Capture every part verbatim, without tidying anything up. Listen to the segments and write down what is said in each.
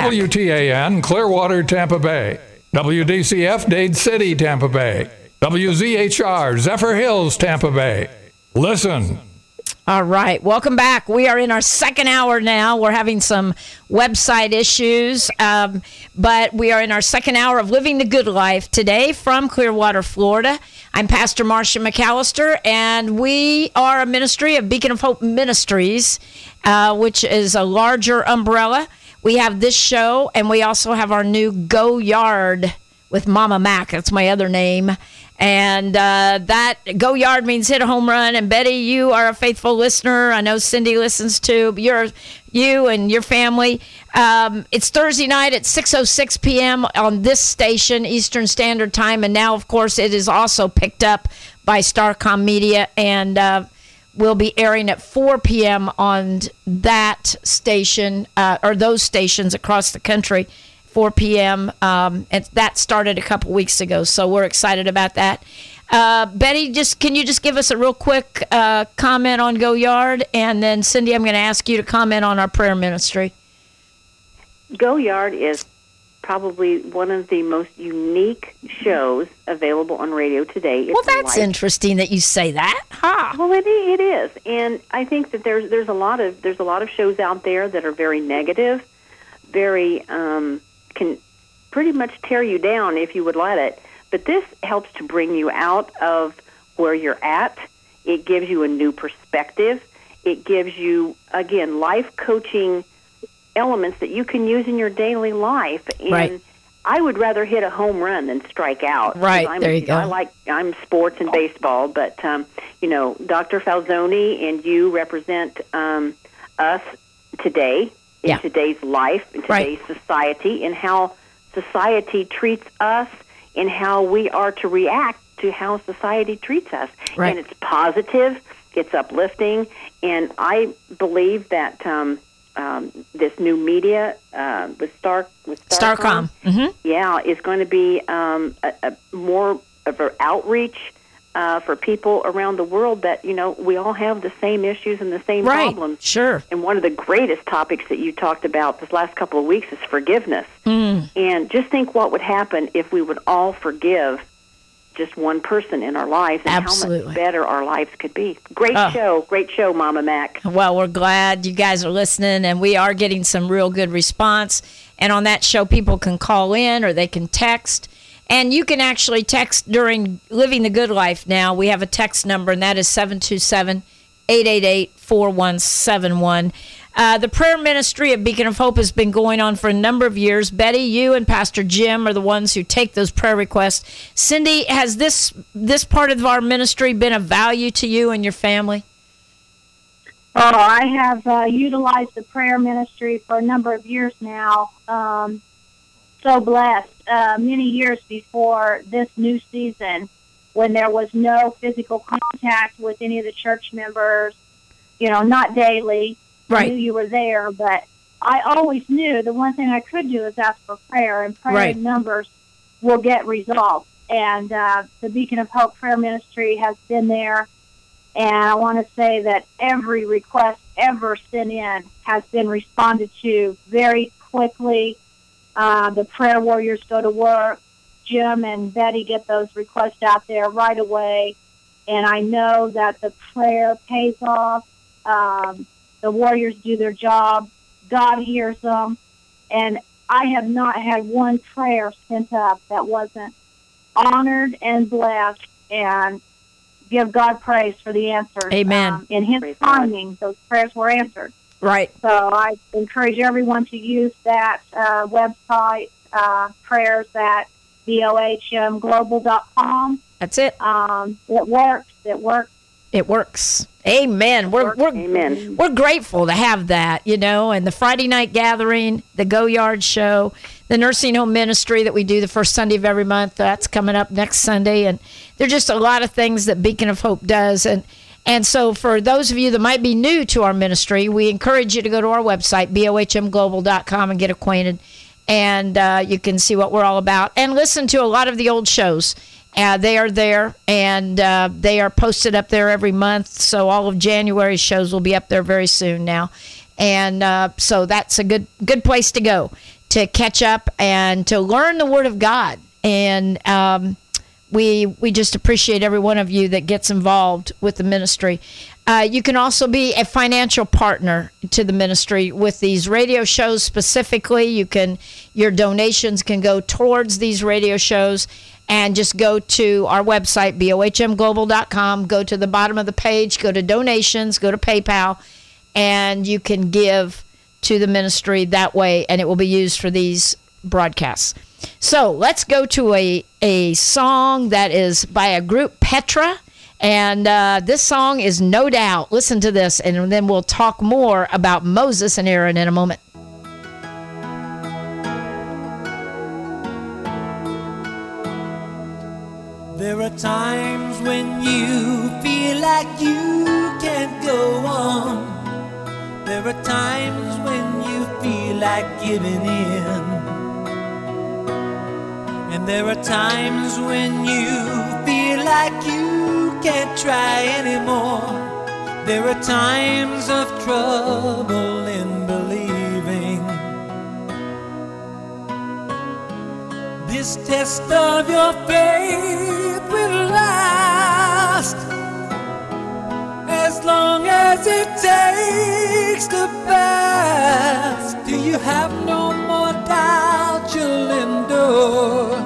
W T A N, Clearwater, Tampa Bay. W D C F, Dade City, Tampa Bay. W Z H R, Zephyr Hills, Tampa Bay. Listen. All right. Welcome back. We are in our second hour now. We're having some website issues, um, but we are in our second hour of Living the Good Life today from Clearwater, Florida. I'm Pastor Marcia McAllister, and we are a ministry of Beacon of Hope Ministries, uh, which is a larger umbrella. We have this show, and we also have our new Go Yard with Mama Mac. That's my other name. And uh, that Go Yard means hit a home run. And Betty, you are a faithful listener. I know Cindy listens too. But you're you and your family. Um, it's Thursday night at six oh six p.m. on this station, Eastern Standard Time. And now, of course, it is also picked up by Starcom Media, and uh, will be airing at four p.m. on that station uh, or those stations across the country. four p.m. Um, and that started a couple weeks ago, so we're excited about that. Uh, Betty, just can you just give us a real quick uh, comment on Go Yard, and then Cindy, I'm going to ask you to comment on our prayer ministry. Go Yard is probably one of the most unique shows available on radio today. It's well, that's like, interesting that you say that. Huh. Well, it, it is, and I think that there's there's a lot of there's a lot of shows out there that are very negative, very. Um, can pretty much tear you down if you would let it. But this helps to bring you out of where you're at. It gives you a new perspective. It gives you, again, life coaching elements that you can use in your daily life. And right. I would rather hit a home run than strike out. Right, I'm, there you go. I like, I'm sports and baseball, but, um, you know, Doctor Falzoni and you represent um, us today. In yeah. today's life, in today's right. society, and how society treats us, and how we are to react to how society treats us. Right. And it's positive, it's uplifting, and I believe that um, um, this new media uh, with Star with Starcom, Starcom. Mm-hmm. yeah, is going to be um, a, a more of an outreach. Uh, for people around the world that, you know, we all have the same issues and the same right. problems. Sure. And one of the greatest topics that you talked about this last couple of weeks is forgiveness. Mm. And just think what would happen if we would all forgive just one person in our lives, and Absolutely. how much better our lives could be. Great oh. show. Great show, Mama Mac. Well, we're glad you guys are listening, and we are getting some real good response. And on that show, people can call in or they can text. And you can actually text during Living the Good Life now. We have a text number, and that is seven two seven, eight eight eight, four one seven one. Uh, the prayer ministry of Beacon of Hope has been going on for a number of years. Betty, you and Pastor Jim are the ones who take those prayer requests. Cindy, has this this part of our ministry been of value to you and your family? Oh, I have uh, utilized the prayer ministry for a number of years now. Um, so blessed. Uh, many years before this new season, when there was no physical contact with any of the church members, you know, not daily. Right. I knew you were there, but I always knew the one thing I could do is ask for prayer, and prayer right. numbers will get resolved. And uh, the Beacon of Hope prayer ministry has been there, and I want to say that every request ever sent in has been responded to very quickly. Uh, the prayer warriors go to work. Jim and Betty get those requests out there right away. And I know that the prayer pays off. Um, the warriors do their job. God hears them. And I have not had one prayer sent up that wasn't honored and blessed, and give God praise for the answers. Amen. Um, in His Praise timing, those prayers were answered. Right. So I encourage everyone to use that uh, website, uh, prayers at B O H M global dot com. That's it. Um, it works. It works. It works. Amen. We're we're Amen. we're grateful to have that, you know, and the Friday night gathering, the Go Yard show, the nursing home ministry that we do the first Sunday of every month. That's coming up next Sunday, and there's just a lot of things that Beacon of Hope does. And and so for those of you that might be new to our ministry, we encourage you to go to our website, B O H M global dot com, and get acquainted. And uh, you can see what we're all about and listen to a lot of the old shows. Uh, they are there, and uh, they are posted up there every month. So all of January's shows will be up there very soon now. And uh, so that's a good good place to go to catch up and to learn the Word of God. And um, we we just appreciate every one of you that gets involved with the ministry. Uh, you can also be a financial partner to the ministry with these radio shows specifically. You can, your donations can go towards these radio shows, and just go to our website, B O H M global dot com, go to the bottom of the page, go to donations, go to PayPal, and you can give to the ministry that way, and it will be used for these broadcasts. So let's go to a, a song that is by a group, Petra. And uh, this song is No Doubt. Listen to this, and then we'll talk more about Moses and Aaron in a moment. There are times when you feel like you can't go on. There are times when you feel like giving in. And there are times when you feel like you can't try anymore. There are times of trouble in believing. This test of your faith will last as long as it takes to pass. Do you have no more doubt you'll endure?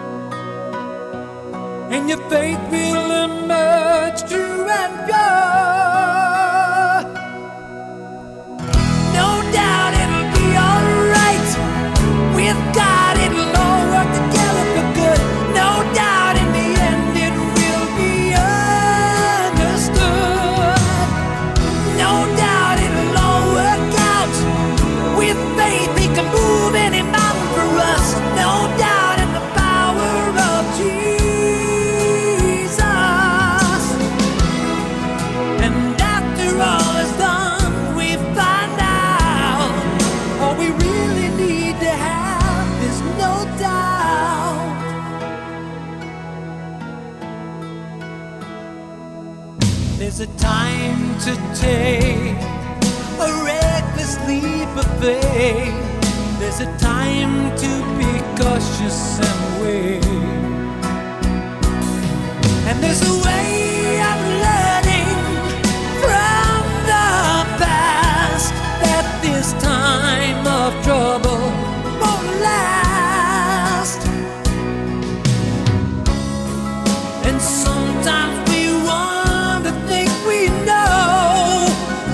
And your faith will emerge true and pure. No doubt it'll be alright. With God it'll all work together for good. No doubt in the end it will be understood. No doubt it'll all work out. With faith he can move any mountain for us. No doubt in the power of Jesus. There's a time to take a reckless leap of faith. There's a time to be cautious and wait. And there's a way of learning from the past that this time of trouble won't last. And sometimes we want to think we know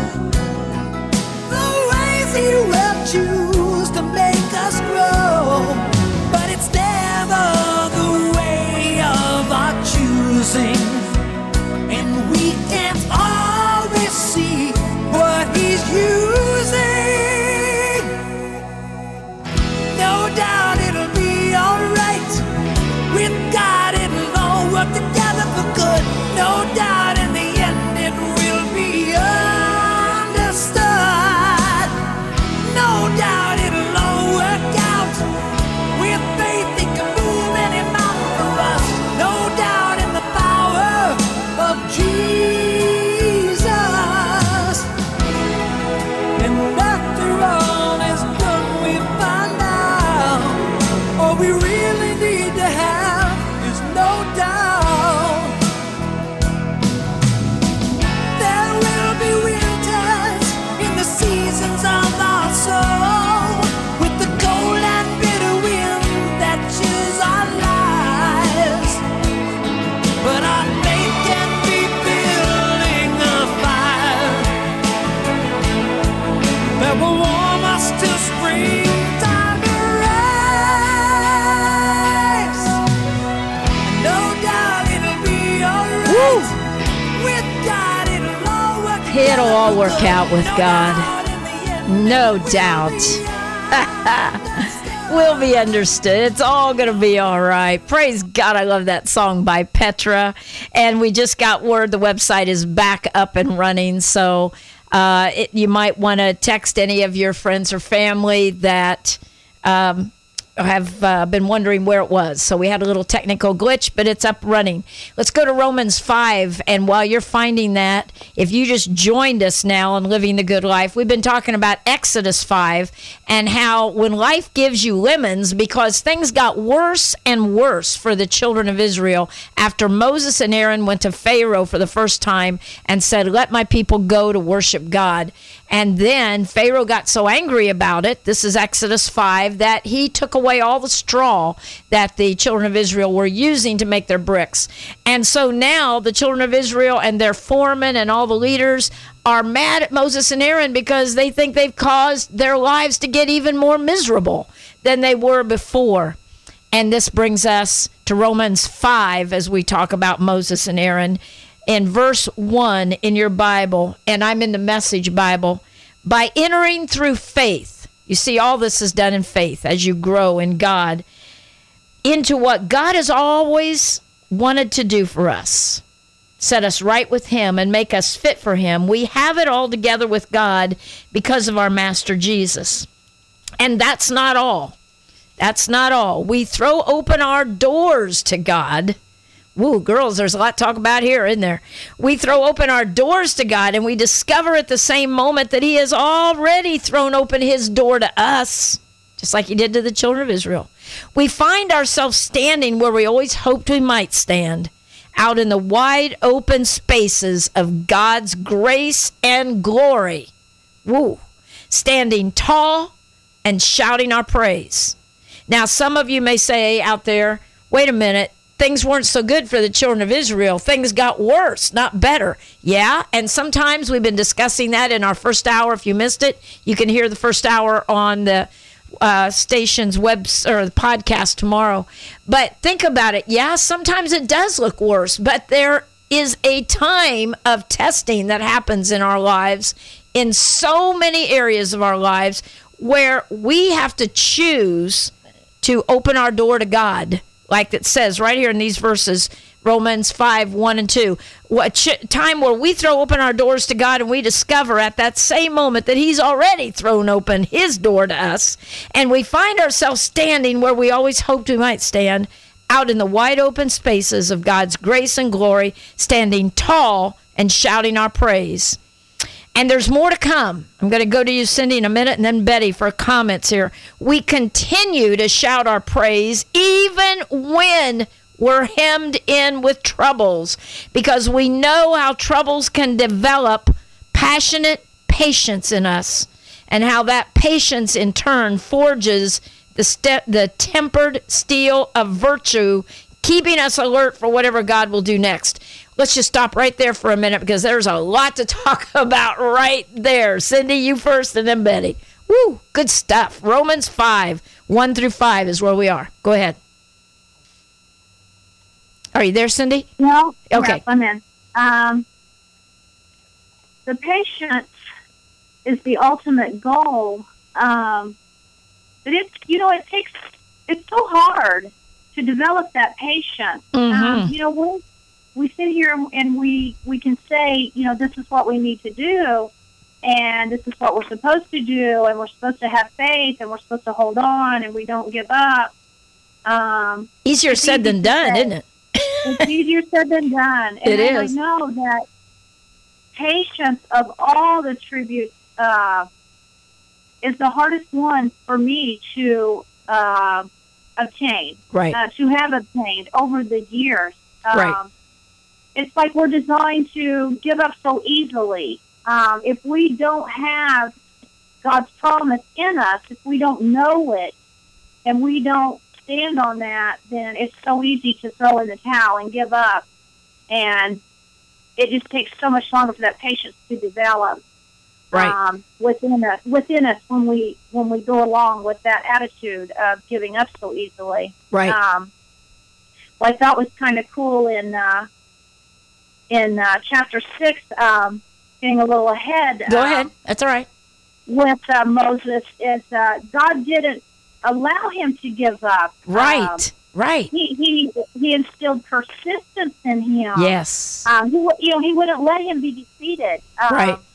the ways he will choose to make us grow, but it's never the way of our choosing, and we can't always see what he's using. No doubt it'll be alright. With God it'll all work together for good. No doubt in the end it will be understood. No doubt it'll all work out. With faith he can move any mountain for us. No doubt in the power of Jesus. And after all is done we find out all we really need to have is no doubt. There will be winters in the seasons of our soul, with the cold and bitter wind that chills our lives. But our faith can be building a fire that will warm us till springtime arrives. No doubt it'll be alright. With God it'll all work out. It'll all work out with God. No doubt. Will be understood. It's all going to be all right. Praise God. I love that song by Petra. And we just got word the website is back up and running. So uh, it, you might want to text any of your friends or family that um, have uh, been wondering where it was. So we had a little technical glitch, but it's up running. Let's go to Romans five. And while you're finding that, if you just joined us now on Living the Good Life, we've been talking about Exodus five and how when life gives you lemons, because things got worse and worse for the children of Israel after Moses and Aaron went to Pharaoh for the first time and said, let my people go to worship God. And then Pharaoh got so angry about it, this is Exodus five, that he took away all the straw that the children of Israel were using to make their bricks. And so now the children of Israel and their foremen and all the leaders are mad at Moses and Aaron because they think they've caused their lives to get even more miserable than they were before. And this brings us to Romans five as we talk about Moses and Aaron. In verse one in your Bible, and I'm in the Message Bible, by entering through faith, you see all this is done in faith as you grow in God, into what God has always wanted to do for us, set us right with him and make us fit for him. We have it all together with God because of our Master Jesus. And that's not all. That's not all. We throw open our doors to God. Woo, girls, there's a lot to talk about here, isn't there? We throw open our doors to God, and we discover at the same moment that he has already thrown open his door to us, just like he did to the children of Israel. We find ourselves standing where we always hoped we might stand, out in the wide open spaces of God's grace and glory. Woo, standing tall and shouting our praise. Now, some of you may say out there, wait a minute, things weren't so good for the children of Israel. Things got worse, not better. Yeah, and sometimes we've been discussing that in our first hour. If you missed it, you can hear the first hour on the uh, station's web or the podcast tomorrow. But think about it. Yeah, sometimes it does look worse, but there is a time of testing that happens in our lives, in so many areas of our lives, where we have to choose to open our door to God. Like it says right here in these verses, Romans five, one and two. What ch- time where we throw open our doors to God and we discover at that same moment that he's already thrown open his door to us. And we find ourselves standing where we always hoped we might stand, out in the wide open spaces of God's grace and glory, standing tall and shouting our praise. And there's more to come. I'm going to go to you, Cindy, in a minute, and then Betty for comments here. We continue to shout our praise even when we're hemmed in with troubles, because we know how troubles can develop passionate patience in us, and how that patience in turn forges the, st- the tempered steel of virtue, keeping us alert for whatever God will do next. Let's just stop right there for a minute because there's a lot to talk about right there. Cindy, you first and then Betty. Woo, good stuff. Romans five, one through five is where we are. Go ahead. Are you there, Cindy? No. Okay. Yes, I'm in. Um, the patience is the ultimate goal. Um, but it's, you know, it takes, it's so hard to develop that patience. Mm-hmm. Um, you know, we we sit here and we, we can say, you know, this is what we need to do, and this is what we're supposed to do, and we're supposed to have faith, and we're supposed to hold on, and we don't give up. Um, Easier said than done, isn't it? It's easier said than done. And It I is. know that patience of all the tributes uh, is the hardest one for me to uh, obtain, Right. uh, to have obtained over the years. Um, Right. It's like we're designed to give up so easily. Um, if we don't have God's promise in us, if we don't know it, and we don't stand on that, then it's so easy to throw in the towel and give up. And it just takes so much longer for that patience to develop Right. um, within us. Within us, when we when we go along with that attitude of giving up so easily. Right. Um, what I thought was kind of cool in uh, in uh, chapter six, um, getting a little ahead. Go um, ahead. That's all right. With uh, Moses, is uh, God didn't allow him to give up. Right. Um, right. he, he he instilled persistence in him. Yes. Um, he, you know, he wouldn't let him be defeated. Um, Right. He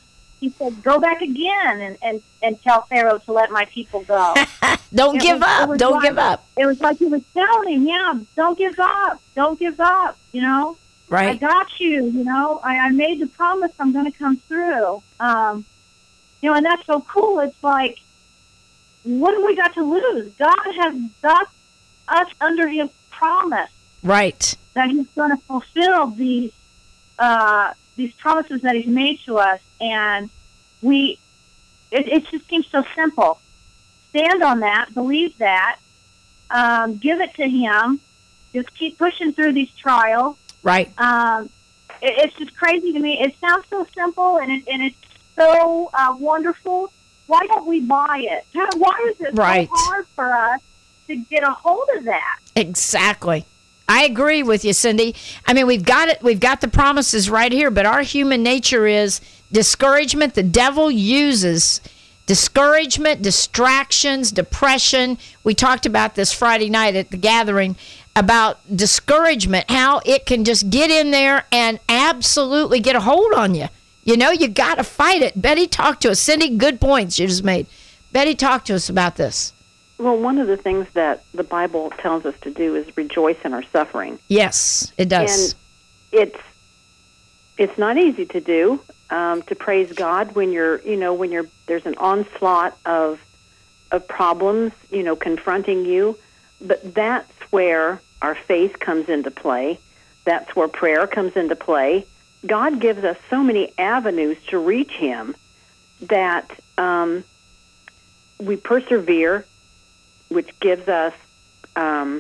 he said, go back again and, and, and tell Pharaoh to let my people go. Don't It give was- it up. was Don't like- give up. It was like he was telling him, yeah, don't give up. Don't give up, you know. I Right. got you, you know. I, I made the promise I'm going to come through. Um, you know, and that's so cool. It's like, what have we got to lose? God has got us under his promise Right. that he's going to fulfill these uh, these promises that he's made to us. And we, it, it just seems so simple. Stand on that, believe that, um, give it to him, just keep pushing through these trials. Right. Um, it, it's just crazy to me. It sounds so simple, and, it, and it's so uh, wonderful. Why don't we buy it? Why is it Right. so hard for us to get a hold of that? Exactly. I agree with you, Cindy. I mean, we've got it. We've got the promises right here, but our human nature is discouragement. The devil uses discouragement, distractions, depression. We talked about this Friday night at the gathering about discouragement, how it can just get in there and absolutely get a hold on you. You know, you got to fight it. Betty, talk to us. Cindy, good points you just made. Betty, talk to us about this. Well, one of the things that the Bible tells us to do is rejoice in our suffering. Yes, it does. And it's it's not easy to do, um, to praise God when you're, you know, when you're there's an onslaught of of problems, you know, confronting you. But that's where our faith comes into play. That's where prayer comes into play. God gives us so many avenues to reach Him that um, we persevere, which gives us um,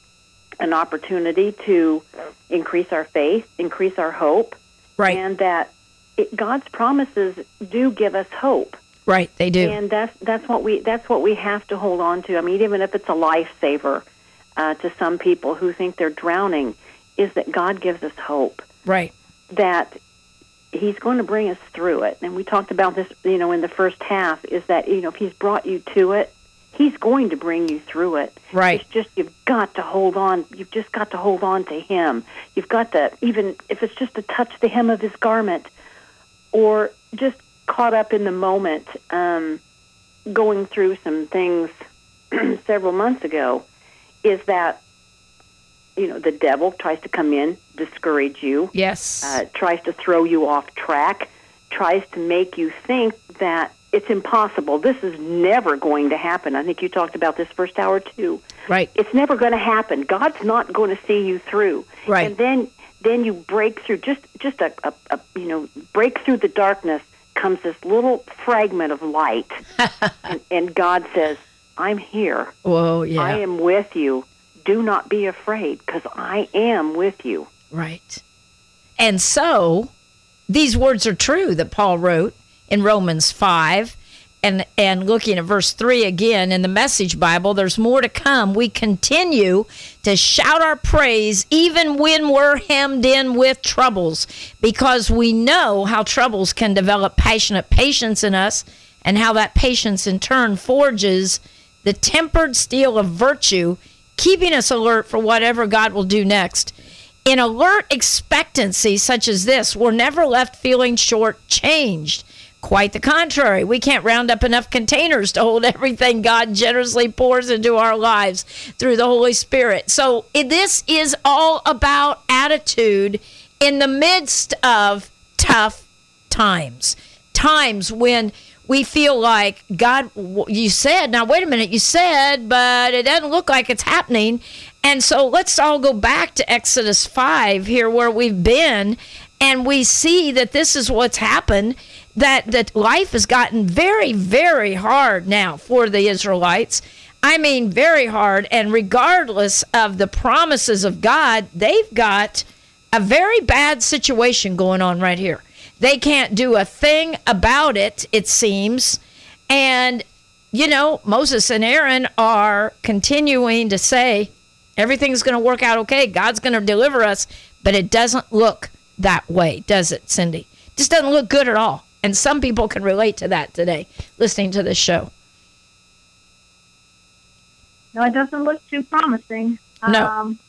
an opportunity to increase our faith, increase our hope, Right. and that it, God's promises do give us hope. Right, they do. And that's that's what we that's what we have to hold on to. I mean, even if it's a lifesaver uh, to some people who think they're drowning, is that God gives us hope Right. that He's going to bring us through it. And we talked about this, you know, in the first half. Is that, you know, if He's brought you to it, He's going to bring you through it. Right. It's just you've got to hold on. You've just got to hold on to Him. You've got to, even if it's just to touch the hem of His garment, or just caught up in the moment, um, going through some things several months ago, is that, you know, the devil tries to come in, discourage you, Yes. uh, tries to throw you off track, tries to make you think that it's impossible. This is never going to happen. I think you talked about this first hour too. Right. It's never going to happen. God's not going to see you through. Right. And then then you break through, just just a, a, a you know, break through the darkness comes this little fragment of light. and, and God says, I'm here. Whoa, yeah. I am with you. Do not be afraid, because I am with you. Right. And so these words are true that Paul wrote in Romans five. And and looking at verse three again in the Message Bible, there's more to come. We continue to shout our praise even when we're hemmed in with troubles, because we know how troubles can develop passionate patience in us, and how that patience in turn forges the tempered steel of virtue, keeping us alert for whatever God will do next. In alert expectancy such as this, we're never left feeling shortchanged. Quite the contrary. We can't round up enough containers to hold everything God generously pours into our lives through the Holy Spirit. So it, this is all about attitude in the midst of tough times. Times when we feel like, God, you said, now wait a minute, you said, but it doesn't look like it's happening. And so let's all go back to Exodus five here where we've been, and we see that this is what's happened, that, that life has gotten very, very hard now for the Israelites. I mean, very hard. And regardless of the promises of God, they've got a very bad situation going on right here. They can't do a thing about it, it seems. And, you know, Moses and Aaron are continuing to say, everything's going to work out okay. God's going to deliver us. But it doesn't look that way, does it, Cindy? It just doesn't look good at all. And some people can relate to that today, listening to this show. No, it doesn't look too promising. No. Um,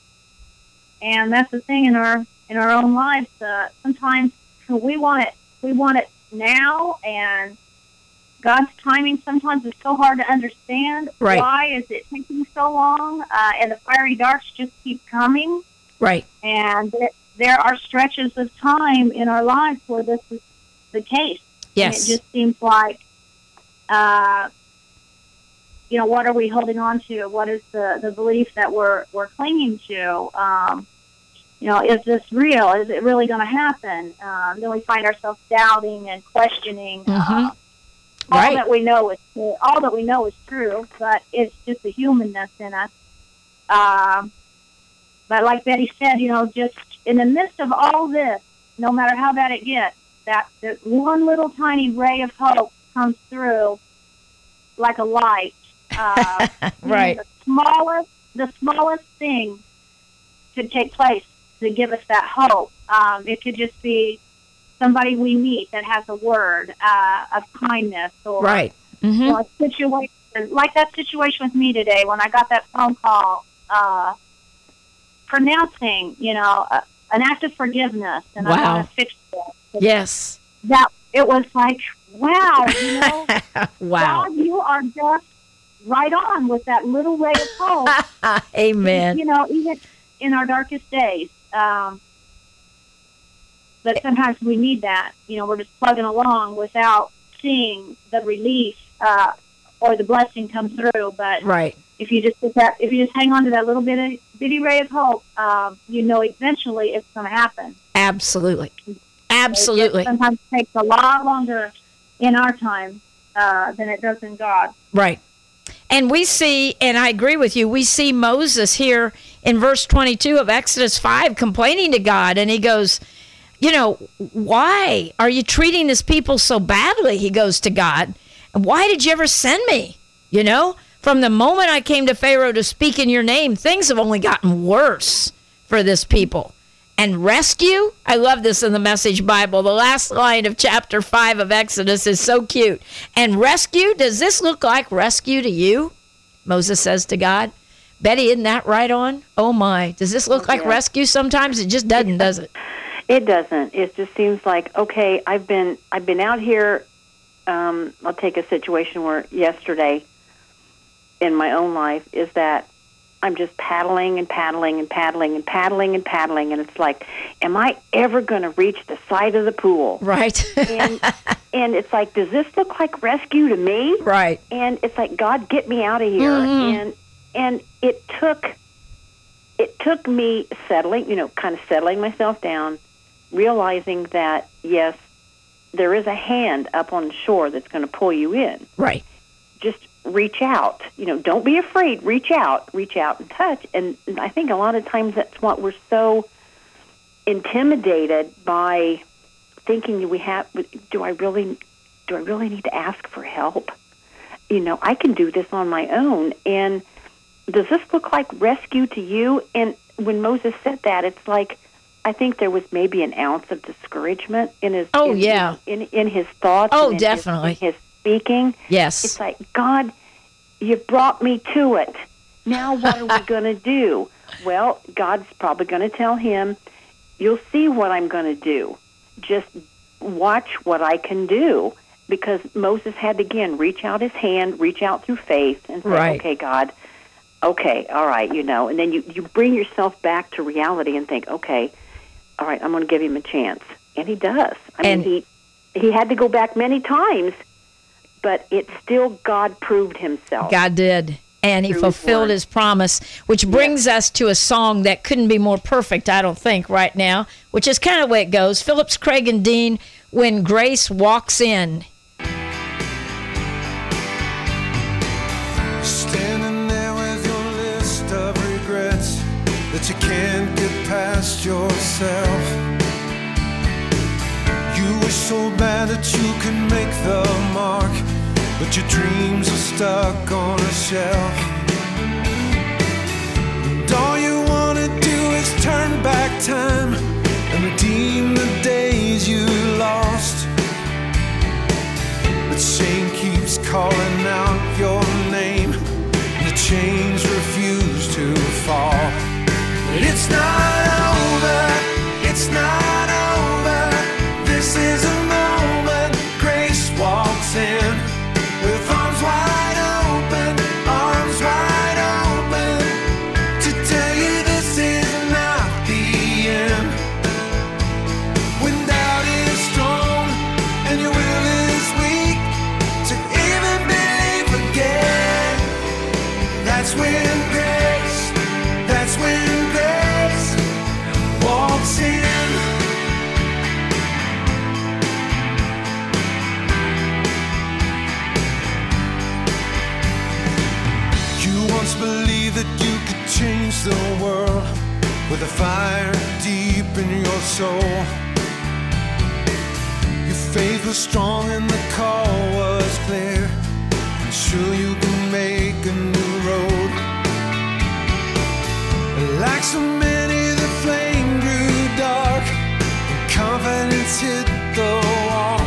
and that's the thing in our in our own lives. Uh, sometimes we want it we want it now, and God's timing sometimes is so hard to understand. Right. Why is it taking so long? Uh, and the fiery darts just keep coming. Right. And it, there are stretches of time in our lives where this is the case. Yes. And it just seems like, uh, you know, what are we holding on to? What is the, the belief that we're we're clinging to? Um, you know, is this real? Is it really going to happen? Um, then we find ourselves doubting and questioning. Mm-hmm. Uh, all Right. that we know is all that we know is true, but it's just the humanness in us. Um, but like Betty said, you know, just in the midst of all this, no matter how bad it gets, that, that one little tiny ray of hope comes through like a light. Uh, Right. The smallest, the smallest thing could take place to give us that hope. Um, it could just be somebody we meet that has a word uh, of kindness, or Right. you Mm-hmm. know, a situation like that situation with me today when I got that phone call uh, pronouncing, you know, uh, an act of forgiveness, and I Wow. want to fix it. Yes. That it was like, wow, you know, Wow. God, you are just right on with that little ray of hope. Amen. You know, even in our darkest days. Um, but sometimes we need that. You know, we're just plugging along without seeing the relief uh, or the blessing come through. But Right. if you just get that, if you just hang on to that little bit of bitty ray of hope, um, you know, eventually it's going to happen. Absolutely. Absolutely. It sometimes takes a lot longer in our time uh, than it does in God. Right. And we see, and I agree with you, we see Moses here in verse twenty-two of Exodus five complaining to God, and he goes, you know, why are you treating this people so badly? He goes to God. Why did you ever send me? You know, from the moment I came to Pharaoh to speak in your name, things have only gotten worse for this people. And rescue, I love this in the Message Bible. The last line of chapter five of Exodus is so cute. And rescue, does this look like rescue to you? Moses says to God. Betty, isn't that right on? Oh my, does this look like Yeah. rescue sometimes? It just doesn't, does it? It doesn't. It just seems like, okay, I've been I've been out here. Um, I'll take a situation where yesterday in my own life is that I'm just paddling and paddling and paddling and paddling and paddling, and it's like, am I ever going to reach the side of the pool? Right. and and it's like, does this look like rescue to me? Right. And it's like, God, get me out of here. Mhm. And and it took it took me settling, you know, kind of settling myself down, realizing that, yes, there is a hand up on the shore that's going to pull you in. Right. Just reach out. You know, don't be afraid. Reach out. Reach out and touch. And I think a lot of times that's what we're so intimidated by, thinking we have, do I really, do I really need to ask for help? You know, I can do this on my own. And does this look like rescue to you? And when Moses said that, it's like, I think there was maybe an ounce of discouragement in his Oh, in, yeah. in, in his thoughts. Oh, and in his- definitely. in his speaking. Yes. It's like, God, you brought me to it. Now what are we going to do? Well, God's probably going to tell him, you'll see what I'm going to do. Just watch what I can do. Because Moses had to, again, reach out his hand, reach out through faith, and say, Right. okay, God, okay, all right, you know. And then you, you bring yourself back to reality and think, okay, all right, I'm going to give him a chance. And he does. I And- mean, he he had to go back many times, but it still, God proved himself. God did. And he Through his fulfilled word. his promise, which brings us to a song that couldn't be more perfect, I don't think, right now, which is kind of the way it goes. Phillips, Craig, and Dean, When Grace Walks In. Standing there with your list of regrets that you can't get past yourself. You wish so bad that you could make the mark, but your dreams are stuck on a shelf. And all you want to do is turn back time and redeem the days you lost. But shame keeps calling out your name, and the chains refuse to fall. But it's not over, it's not over. This is a moment once believed that you could change the world with a fire deep in your soul. Your faith was strong and the call was clear. I'm sure you can make a new road. Like so many, the flame grew dark and confidence hit the wall.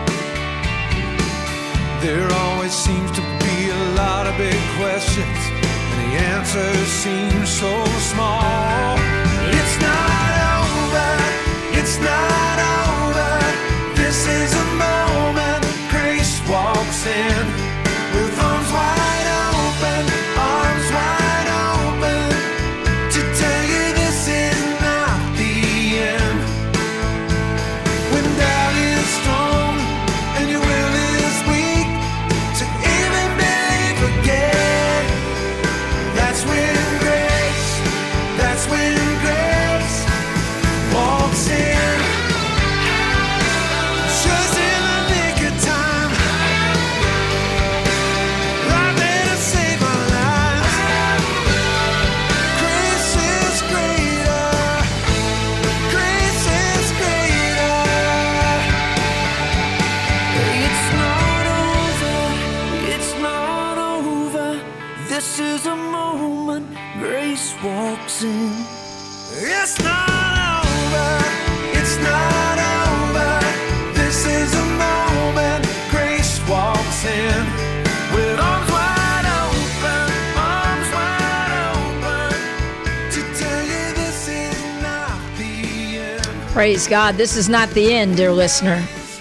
There always seems to be a lot of big questions, and the answers seem so small. It's not over, it's not over. This is a moment grace walks in with arms wide open, arms wide open, to tell you this is not the end. When doubt is strong and your will is weak to even believe again, that's when grace, that's when grace walks in. Just in the nick of time, right there to save our lives. Grace is greater, grace is greater. It's not over, it's not over. This is a moment grace walks in. It's not over, it's not over. This is a moment grace walks in with arms wide open, arms wide open, to tell you this is not the end. Praise God. This is not the end, dear listener.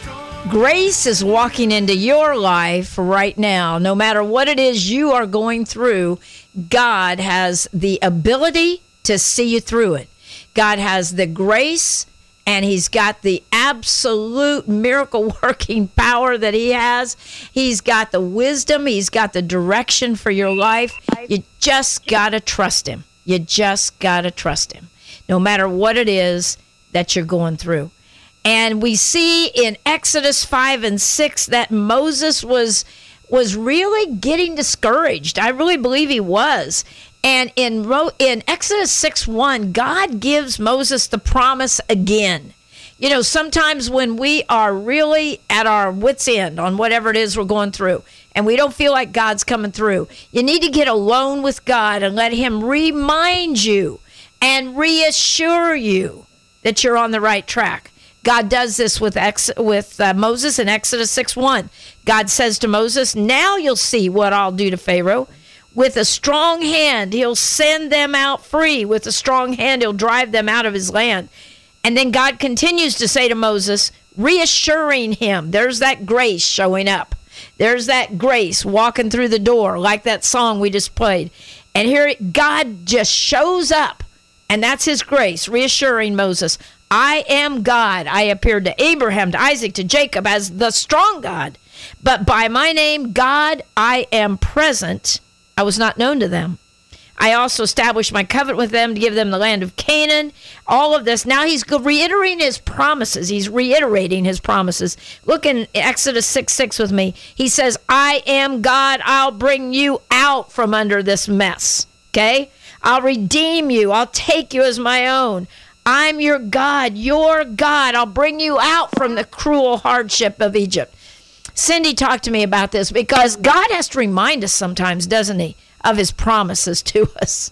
Grace is walking into your life right now. No matter what it is you are going through, God has the ability to see you through it. God has the grace, and he's got the absolute miracle working power that he has. He's got the wisdom. He's got the direction for your life. You just got to trust him. You just got to trust him, no matter what it is that you're going through. And we see in Exodus five and six that Moses was was really getting discouraged. I really believe he was. And in in Exodus six one, God gives Moses the promise again. You know, sometimes when we are really at our wits' end on whatever it is we're going through, and we don't feel like God's coming through, you need to get alone with God and let him remind you and reassure you that you're on the right track. God does this with Ex- with uh, Moses in Exodus six one. God says to Moses, now you'll see what I'll do to Pharaoh. With a strong hand, he'll send them out free. With a strong hand, he'll drive them out of his land. And then God continues to say to Moses, reassuring him, there's that grace showing up. There's that grace walking through the door, like that song we just played. And here God just shows up, and that's his grace, reassuring Moses, I am God. I appeared to Abraham, to Isaac, to Jacob as the strong God. But by my name, God, I am present. I was not known to them. I also established my covenant with them to give them the land of Canaan. All of this. Now he's reiterating his promises. He's reiterating his promises. Look in Exodus six six with me. He says, I am God. I'll bring you out from under this mess. Okay? I'll redeem you. I'll take you as my own. I'm your God, your God. I'll bring you out from the cruel hardship of Egypt. Cindy talked to me about this because God has to remind us sometimes, doesn't he, of his promises to us.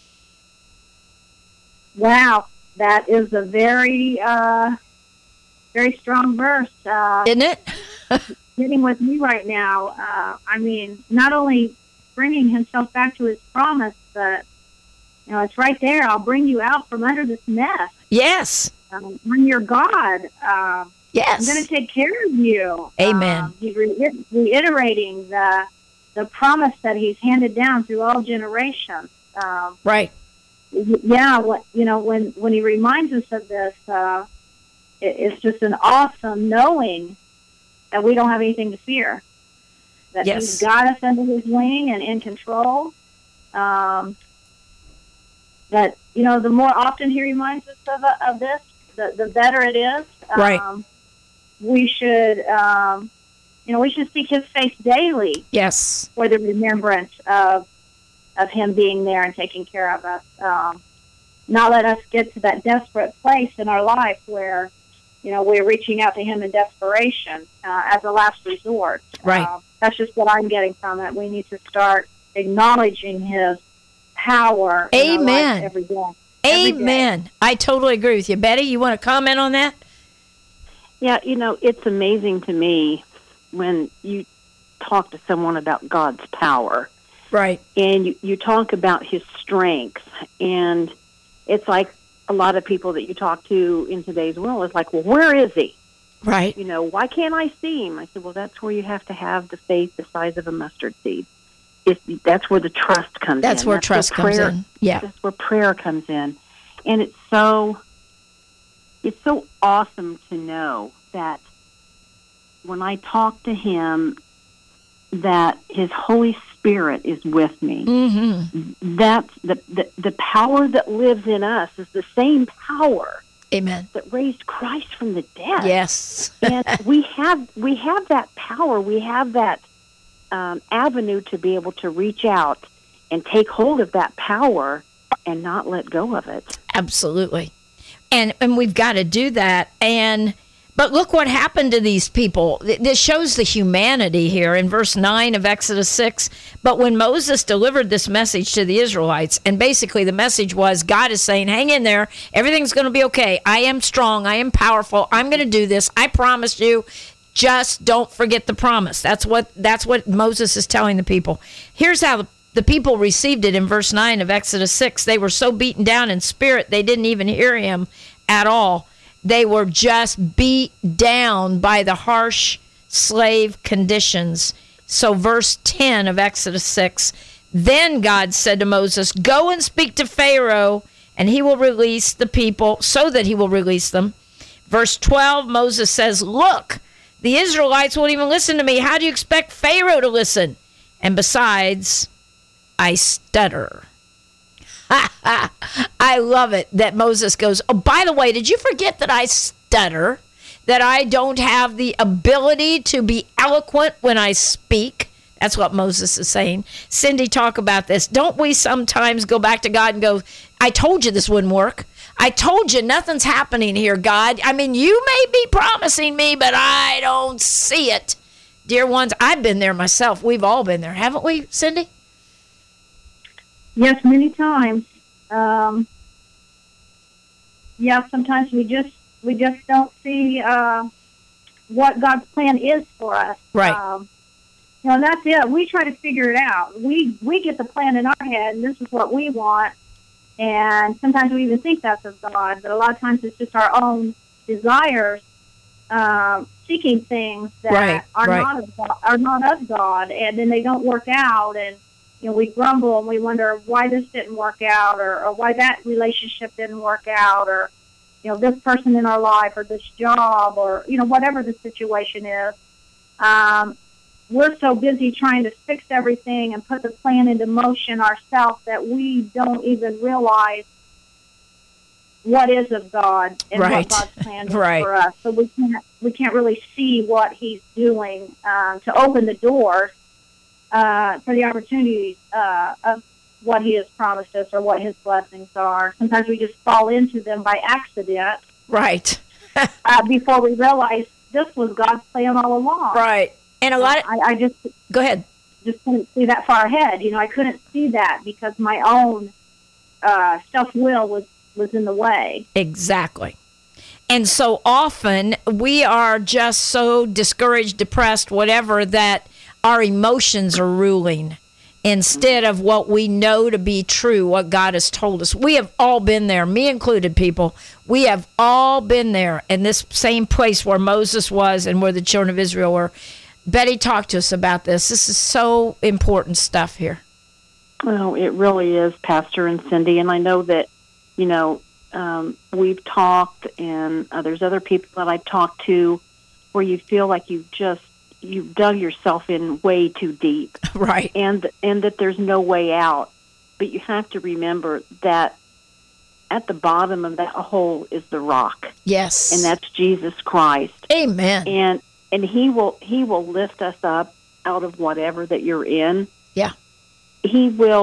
Wow, that is a very, uh, very strong verse. Uh, Isn't it? Getting with me right now. Uh, I mean, not only bringing himself back to his promise, but, you know, it's right there. I'll bring you out from under this mess. Yes. Um, I'm your God. Uh, yes. I'm going to take care of you. Amen. Um, he's re- reiterating the the promise that he's handed down through all generations. Um, right. Yeah. What you know, when when he reminds us of this, uh, it, it's just an awesome knowing that we don't have anything to fear. That yes. he's got us under his wing and in control. Um, that you know, the more often he reminds us of of this, the the better it is. Right. Um, we should, um, you know, we should seek his face daily. Yes. For the remembrance of of Him being there and taking care of us. Um, not let us get to that desperate place in our life where, you know, we're reaching out to Him in desperation uh, as a last resort. Right. Uh, that's just what I'm getting from it. We need to start acknowledging His power in our Amen. life every day. Every day. Amen. I totally agree with you. Betty, you want to comment on that? Yeah, you know, it's amazing to me when you talk to someone about God's power. Right. And you, you talk about His strength. And it's like a lot of people that you talk to in today's world is like, well, where is He? Right. You know, why can't I see Him? I said, well, that's where you have to have the faith the size of a mustard seed. If, that's where the trust comes That's in. where that's trust where prayer, comes in. Yeah. That's where prayer comes in. And it's so, it's so awesome to know that when I talk to Him, that His Holy Spirit is with me. Mm-hmm. That's the, the the power that lives in us is the same power Amen. that raised Christ from the dead. Yes. And we have we have that power. We have that um, avenue to be able to reach out and take hold of that power and not let go of it. Absolutely. And and we've got to do that. And but look what happened to these people. This shows the humanity here in verse nine of Exodus six. But when Moses delivered this message to the Israelites, and basically the message was God is saying, hang in there. Everything's going to be okay. I am strong. I am powerful. I'm going to do this. I promised you. Just don't forget the promise. That's what that's what Moses is telling the people. Here's how the, the people received it in verse nine of Exodus six. They were so beaten down in spirit, they didn't even hear him at all. They were just beat down by the harsh slave conditions. So verse ten of Exodus six, then God said to Moses, go and speak to Pharaoh, and he will release the people so that he will release them. Verse twelve, Moses says, look, the Israelites won't even listen to me. How do you expect Pharaoh to listen? And besides, I stutter. I love it that Moses goes, oh, by the way, did you forget that I stutter? That I don't have the ability to be eloquent when I speak? That's what Moses is saying. Cindy, talk about this. Don't we sometimes go back to God and go, I told you this wouldn't work. I told you nothing's happening here, God. I mean, you may be promising me, but I don't see it. Dear ones, I've been there myself. We've all been there, haven't we, Cindy? Yes, many times. Um, yeah, sometimes we just we just don't see uh, what God's plan is for us. Right. Um, you know, and that's it. We try to figure it out. We we get the plan in our head, and this is what we want. And sometimes we even think that's of God, but a lot of times it's just our own desires uh, seeking things that right, are right. not of God, are not of God, and then they don't work out, and you know, we grumble and we wonder why this didn't work out, or, or why that relationship didn't work out, or, you know, this person in our life, or this job, or, you know, whatever the situation is. Um, we're so busy trying to fix everything and put the plan into motion ourselves that we don't even realize what is of God and right. what God's plan is right. for us. So we can't, we can't really see what He's doing um, to open the doors Uh, for the opportunities uh, of what He has promised us or what His blessings are. Sometimes we just fall into them by accident. Right. uh, before we realize this was God's plan all along. Right. And a lot of... I, I just... Go ahead. Just couldn't see that far ahead. You know, I couldn't see that because my own uh, self-will was, was in the way. Exactly. And so often we are just so discouraged, depressed, whatever, that our emotions are ruling instead of what we know to be true, what God has told us. We have all been there, me included, people. We have all been there in this same place where Moses was and where the children of Israel were. Betty, talk to us about this. This is so important stuff here. Well, it really is, Pastor and Cindy, and I know that, you know, um, we've talked, and uh, there's other people that I've talked to where you feel like you've just you've dug yourself in way too deep. Right. And and that there's no way out. But you have to remember that at the bottom of that hole is the rock. Yes. And that's Jesus Christ. Amen. And and he will he will lift us up out of whatever that you're in. Yeah. He will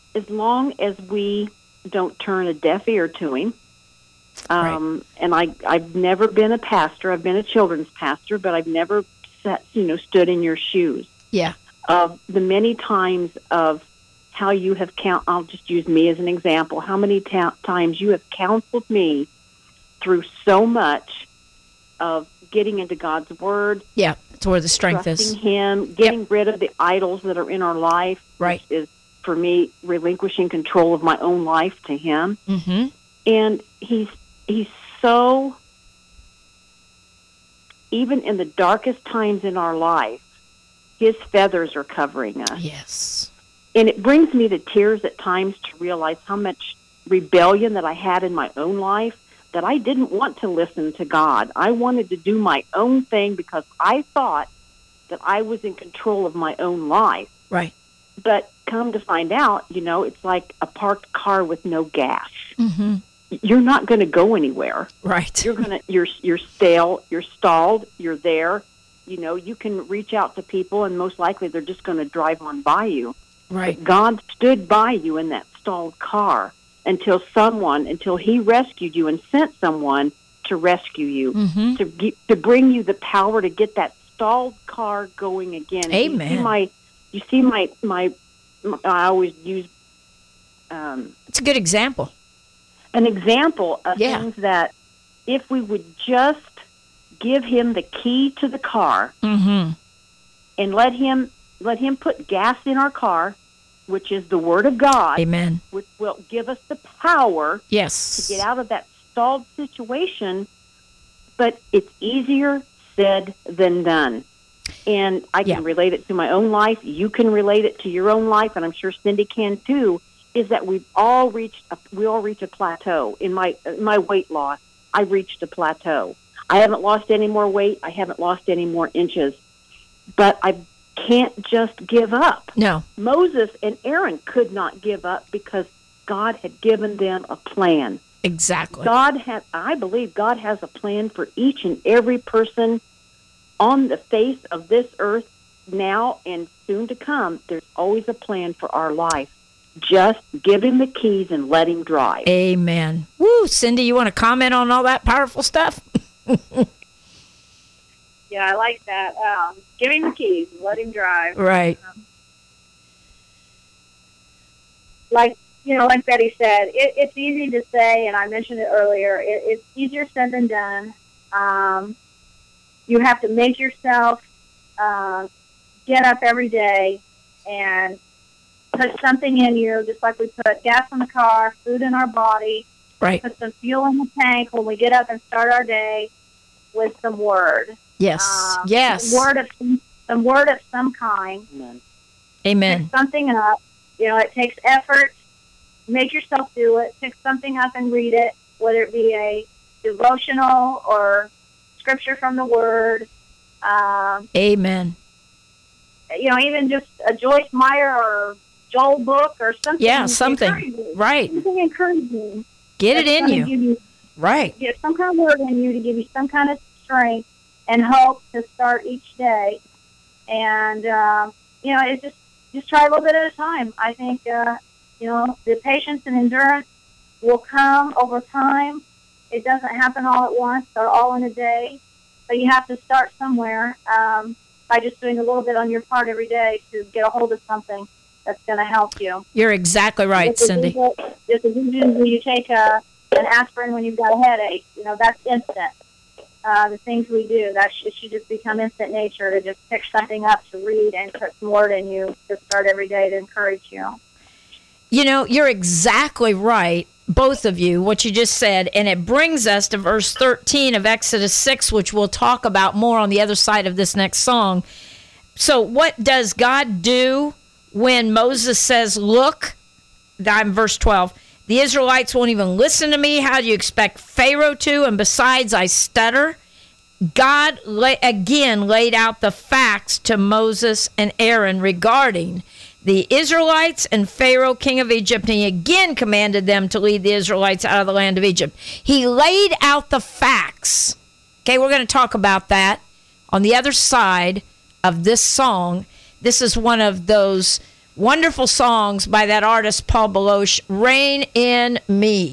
as long as we don't turn a deaf ear to him. Um, right. And I, I've never been a pastor. I've been a children's pastor, but I've never sat, you know, stood in your shoes. Yeah. Of the many times of how you have count. I'll just use me as an example. How many ta- times you have counseled me through so much of getting into God's Word. Yeah, that's where the strength trusting is. Him, getting yep. rid of the idols that are in our life. Right. Which is, for me, relinquishing control of my own life to Him. Mm-hmm. And He's He's so, even in the darkest times in our life, His feathers are covering us. Yes. And it brings me to tears at times to realize how much rebellion that I had in my own life, that I didn't want to listen to God. I wanted to do my own thing because I thought that I was in control of my own life. Right. But come to find out, you know, it's like a parked car with no gas. Mm-hmm. You're not going to go anywhere. Right. You're going to you're you're stale, you're stalled, you're there. You know, you can reach out to people and most likely they're just going to drive on by you. Right. But God stood by you in that stalled car until someone, until He rescued you and sent someone to rescue you, mm-hmm. to get, to bring you the power to get that stalled car going again. Amen. You see my, you see my, my, my I always use. Um, it's a good example. An example of yeah. things that if we would just give Him the key to the car mm-hmm. and let Him let Him put gas in our car, which is the Word of God, Amen. which will give us the power yes. to get out of that stalled situation. But it's easier said than done. And I can yeah. relate it to my own life. You can relate it to your own life, and I'm sure Cindy can too. Is that we've all reached a, we all reach a plateau in my my weight loss. I reached a plateau. I haven't lost any more weight. I haven't lost any more inches, but I can't just give up. No, Moses and Aaron could not give up because God had given them a plan. Exactly. God had. I believe God has a plan for each and every person on the face of this earth now and soon to come. There's always a plan for our life. Just give Him the keys and let Him drive. Amen. Woo, Cindy, you want to comment on all that powerful stuff? Yeah, I like that. Um, give Him the keys, let Him drive. Right. Um, like, you know, like Betty said, it, it's easy to say, and I mentioned it earlier, it, it's easier said than done. Um, you have to make yourself uh, get up every day and put something in you, just like we put gas in the car, food in our body, right. put some fuel in the tank when we get up and start our day with some word. Yes. Um, yes. Some word of some, some word of some kind. Amen. Amen. Pick something up. You know, it takes effort. Make yourself do it. Pick something up and read it, whether it be a devotional or scripture from the Word. Um, Amen. You know, even just a Joyce Meyer or Joel book or something. Yeah, something. Right. Something encouraging. Get it in you. you. Right. Get some kind of word in you to give you some kind of strength and hope to start each day. And, uh, you know, it's just, just try a little bit at a time. I think, uh, you know, the patience and endurance will come over time. It doesn't happen all at once or all in a day. But you have to start somewhere um, by just doing a little bit on your part every day to get a hold of something that's going to help you. You're exactly right, Just Cindy. Just as usually you take a, an aspirin when you've got a headache, you know, that's instant. Uh, the things we do, that should, should just become instant nature to just pick something up to read and put some word in you to start every day to encourage you. You know, you're exactly right, both of you, what you just said, and it brings us to verse thirteen of Exodus six, which we'll talk about more on the other side of this next song. So what does God do when Moses says, look, I'm verse twelve, the Israelites won't even listen to me. How do you expect Pharaoh to? And besides, I stutter. God la- again laid out the facts to Moses and Aaron regarding the Israelites and Pharaoh, king of Egypt. And he again commanded them to lead the Israelites out of the land of Egypt. He laid out the facts. Okay, we're going to talk about that on the other side of this song. This is one of those Wonderful songs by that artist, Paul Baloche. Rain in Me.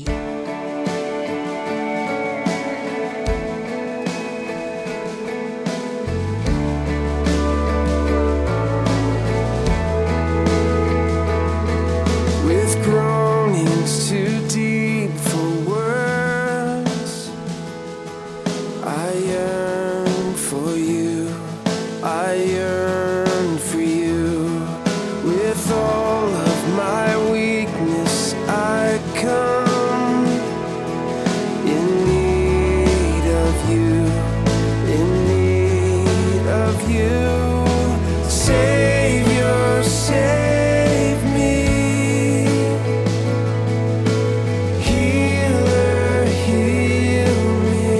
With groanings too deep for words, I yearn for you, I yearn for you. With all of my weakness I come in need of you, in need of you. Savior, save me. Healer, heal me.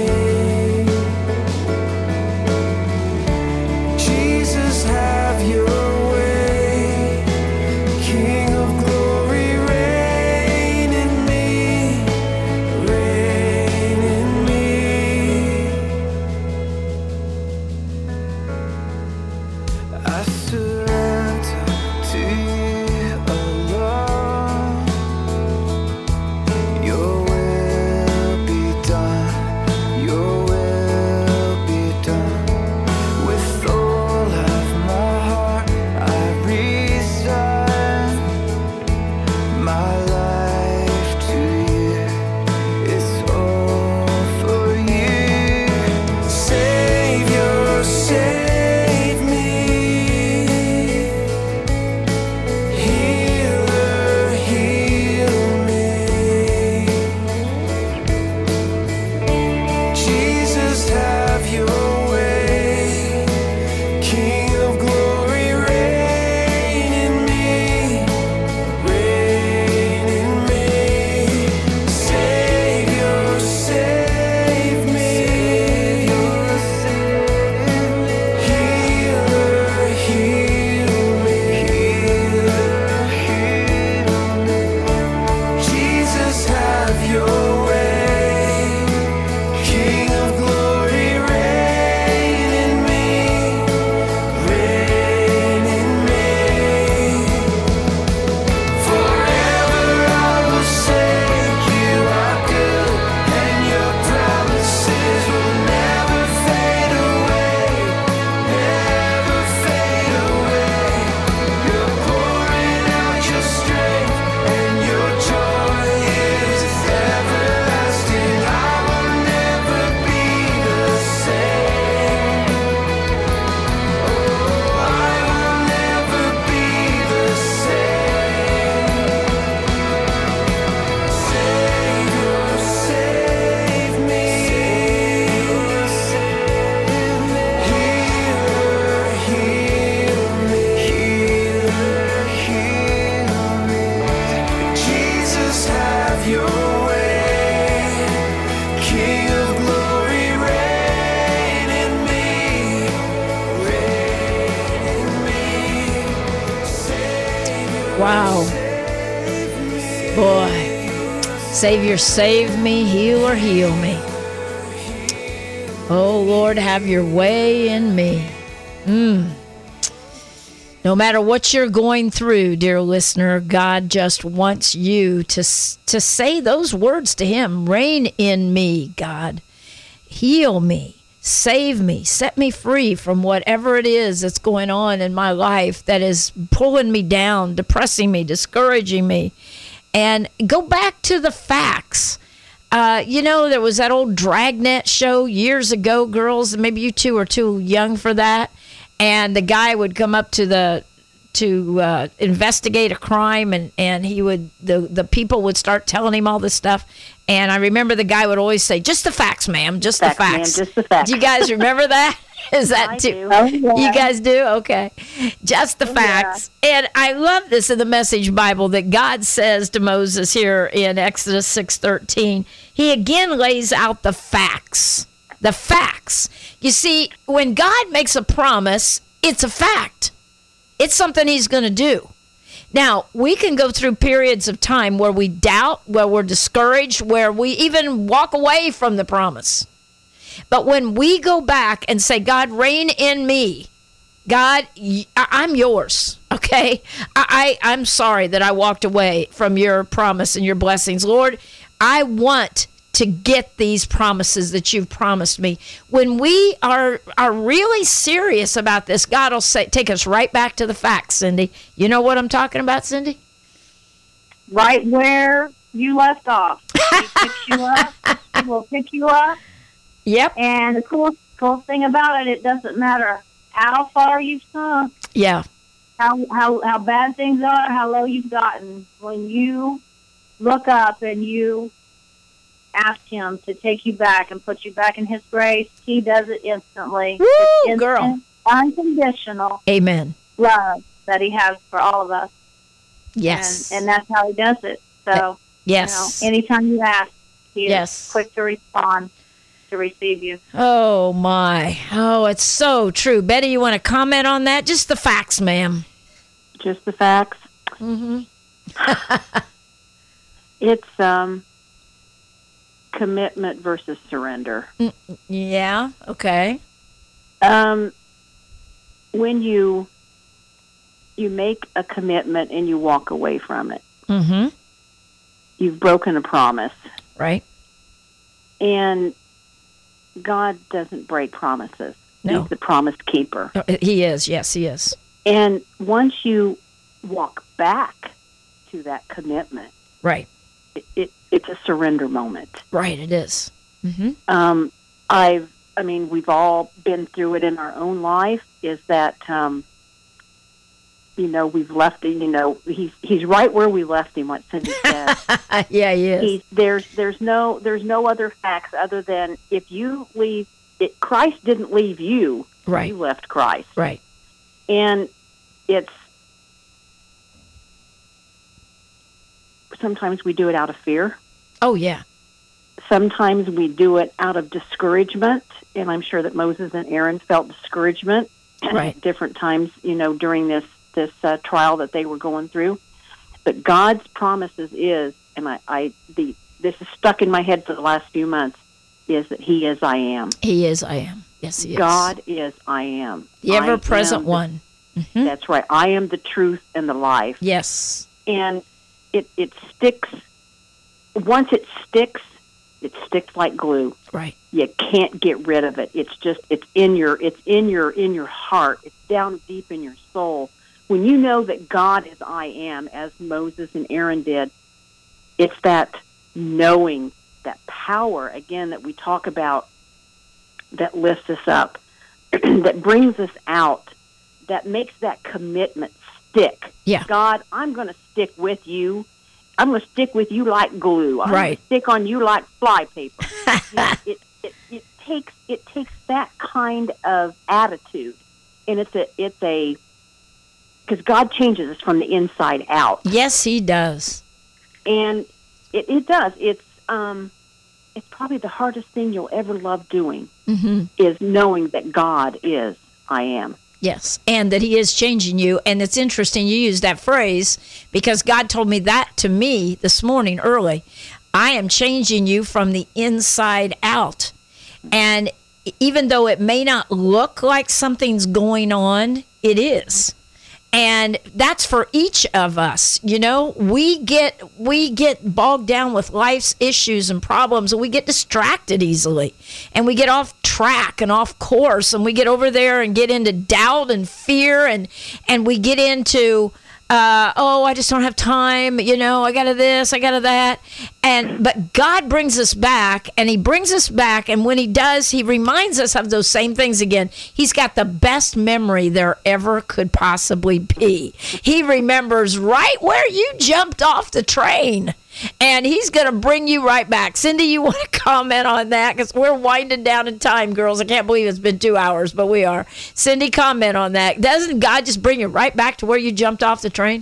Jesus, have your way. King of glory, reign in me, reign in me. I surrender to you alone. Your will be done, your will be done. With all of my heart I resign my life to you. It's all for you. Savior, save me. Healer, heal me. Jesus, have your way. King of glory, reign in me, reign in me. Savior, save me. Healer, heal me. Healer, heal me. Jesus, have your way. King of glory, reign in me, reign in me. Forever I will sing you are good, and your promises will never fade away, never fade away. You're pouring out your strength, and your joy is everlasting. I will never be the same. Oh, I will never be the same. Savior, save me. Healer, heal me. Healer, heal me. Jesus, have your way. King of glory, reign in me, reign in me. Savior, Wow. save me. Boy. Savior, save me. Healer, heal me. Oh, Lord, have your way in me. Mm. No matter what you're going through, dear listener, God just wants you to, s- to say those words to Him. Reign in me, God. Heal me. Save me. Set me free from whatever it is that's going on in my life that is pulling me down, depressing me, discouraging me. And go back to the facts. Uh, you know, there was that old Dragnet show years ago, girls. Maybe you two are too young for that. And the guy would come up to the to uh, investigate a crime, and, and he would the the people would start telling him all this stuff. And I remember the guy would always say, "Just the facts, ma'am. Just Facts, the ma'am, facts." just the facts. Do you guys remember that? Is that I too? do. Oh, yeah. You guys do? Okay. Just the facts. And I love this in the Message Bible that God says to Moses here in Exodus six thirteen. He again lays out the facts. The facts. You see, when God makes a promise, it's a fact. It's something He's going to do. Now, we can go through periods of time where we doubt, where we're discouraged, where we even walk away from the promise. But when we go back and say, God, reign in me, God, y- I- I'm yours. Okay. I, I, I'm sorry that I walked away from your promise and your blessings. Lord, I want to get these promises that you've promised me. When we are are really serious about this, God will say, take us right back to the facts, Cindy. You know what I'm talking about, Cindy? Right where you left off. He picks you up. He will pick you up. Yep. And the cool, cool thing about it, it doesn't matter how far you've sunk, Yeah. how, how, how bad things are, how low you've gotten. When you look up and you ask him to take you back and put you back in his grace, he does it instantly. Woo, It's instant, girl. unconditional Amen. love that he has for all of us. Yes. And, and that's how he does it. So, yes. you know, anytime you ask, he is Yes. quick to respond to receive you. Oh, my. Oh, it's so true. Betty, you want to comment on that? Just the facts, ma'am. Just the facts. Mm-hmm. It's um, commitment versus surrender. Yeah. Okay. Um, when you you make a commitment and you walk away from it, Mm-hmm. you've broken a promise. Right. And God doesn't break promises. No. He's the promise keeper. Oh, he is. Yes, he is. And once you walk back to that commitment, Right. it, it it's a surrender moment. Right. It is. Mm-hmm. Um, I've, I mean, we've all been through it in our own life. Is that, um, you know, we've left it. You know, he's he's right where we left him. What Cindy said. Yeah, he is. He's, there's there's no there's no other facts other than if you leave, it, Christ didn't leave you. Right. You left Christ. Right. And it's sometimes we do it out of fear. Oh, yeah. Sometimes we do it out of discouragement, and I'm sure that Moses and Aaron felt discouragement Right. at different times, you know, during this this uh, trial that they were going through. But God's promises is, and I, I the this is stuck in my head for the last few months, is that He is I am. He is. I am. Yes, he is. God is I am. The I ever-present am the- one. Mhm. That's right. I am the truth and the life. Yes. And it it sticks. Once it sticks, it sticks like glue. Right. You can't get rid of it. It's just it's in your it's in your in your heart. It's down deep in your soul. When you know that God is I am, as Moses and Aaron did, it's that knowing, that power again that we talk about, that lifts us up, that brings us out, that makes that commitment stick. Yeah. God, I'm going to stick with you. I'm going to stick with you like glue. I'm Right. going to stick on you like fly paper. You know, it, it, it takes it takes that kind of attitude, and it's a it's a because God changes us from the inside out, Yes, he does. and it, it does. It's um, it's probably the hardest thing you'll ever love doing Mm-hmm. is knowing that God is I am. Yes, and that he is changing you. And it's interesting you use that phrase because God told me that to me this morning early. I am changing you from the inside out. And even though it may not look like something's going on, it is. And that's for each of us. You know, we get we get bogged down with life's issues and problems, and we get distracted easily, and we get off track and off course, and we get over there and get into doubt and fear, and and we get into uh, oh, I just don't have time. You know, I got to this, I got to that, and but God brings us back, and He brings us back, and when He does, He reminds us of those same things again. He's got the best memory there ever could possibly be. He remembers right where you jumped off the train, and He's going to bring you right back. Cindy, you want to comment on that? Because we're winding down in time, girls. I can't believe it's been two hours, but we are. Cindy, comment on that. Doesn't God just bring you right back to where you jumped off the train?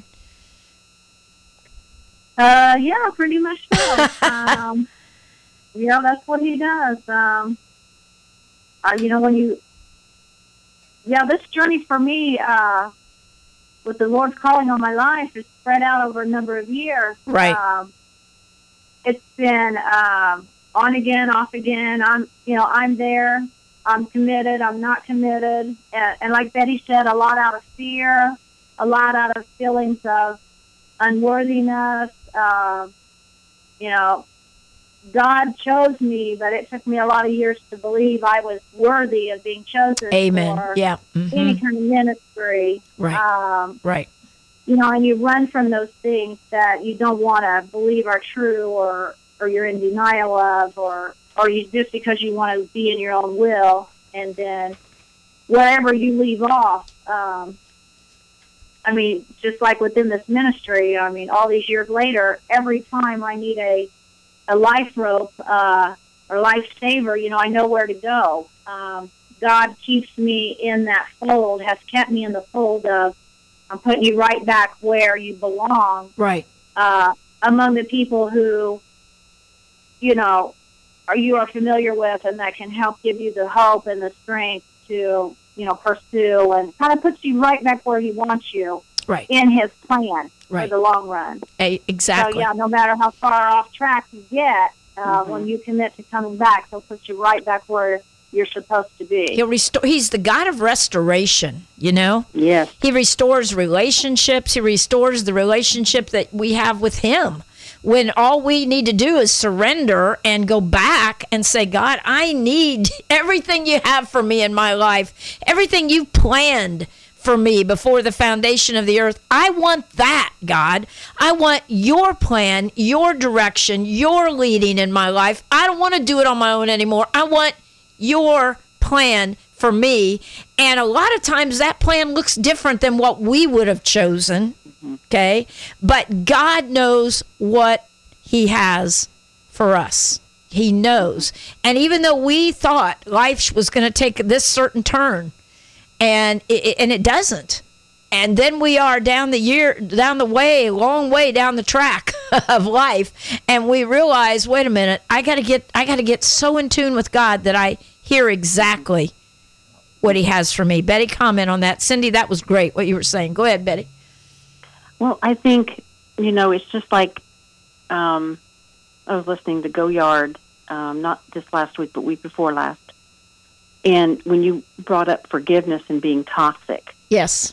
Uh, yeah, pretty much so. um, yeah, that's what he does. Um, uh, you know, when you, yeah, this journey for me, uh, with the Lord's calling on my life is spread out over a number of years. Right. Um, it's been um, on again, off again. I'm, you know, I'm there. I'm committed, I'm not committed. And, and like Betty said, a lot out of fear, a lot out of feelings of unworthiness. Uh, you know, God chose me, but it took me a lot of years to believe I was worthy of being chosen Amen. for Yeah. Mm-hmm. any kind of ministry. Right. Um, Right. you know, and you run from those things that you don't want to believe are true, or, or you're in denial of, or, or you just because you want to be in your own will. And then wherever you leave off, um, I mean, just like within this ministry, I mean, all these years later, every time I need a, a life rope uh, or life saver, you know, I know where to go. Um, God keeps me in that fold, has kept me in the fold of, I'm putting you right back where you belong. Right. Uh, among the people who, you know, are you are familiar with, and that can help give you the hope and the strength to, you know, pursue, and kind of puts you right back where he wants you. Right. In his plan Right. for the long run. A- exactly. So, yeah, no matter how far off track you get, uh, Mm-hmm. when you commit to coming back, he'll put you right back where you're supposed to be. He'll restore. He's the God of restoration, you know? Yes. He restores relationships. He restores the relationship that we have with him. When all we need to do is surrender and go back and say, God, I need everything you have for me in my life, everything you've planned for me before the foundation of the earth. I want that, God. I want your plan, your direction, your leading in my life. I don't want to do it on my own anymore. I want your plan for me. And a lot of times that plan looks different than what we would have chosen. Okay. But God knows what he has for us. He knows. And even though we thought life was going to take this certain turn, and it, and it doesn't. And then we are down the year, down the way, long way down the track of life, and we realize, wait a minute, I got to get, I got to get so in tune with God that I hear exactly what he has for me. Betty, comment on that. Cindy, that was great what you were saying. Go ahead, Betty. Well, I think, you know, it's just like um, I was listening to Go Yard, um, not just last week, but week before last. And when you brought up forgiveness and being toxic, Yes.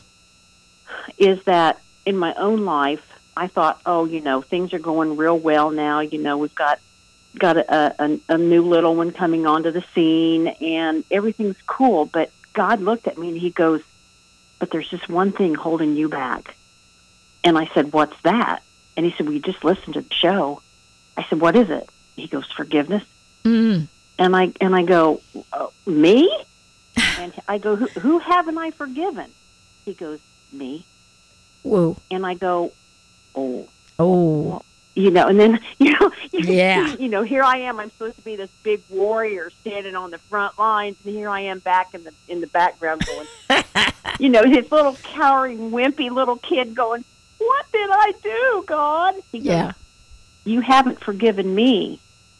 is that in my own life, I thought, oh, you know, things are going real well now. You know, we've got got a, a, a new little one coming onto the scene, and everything's cool. But God looked at me and he goes, but there's just one thing holding you back. And I said, what's that? And he said, well, you just listened to the show. I said, what is it? He goes, forgiveness. Mm. And I and I go, uh, me? And I go, who, who haven't I forgiven? He goes, me. Whoa. And I go, oh, Oh. you know. And then you know, you, Yeah. you know, here I am. I'm supposed to be this big warrior standing on the front lines, and here I am back in the in the background going, you know, this little cowering, wimpy little kid going, what did I do, God? He goes, Yeah. you haven't forgiven me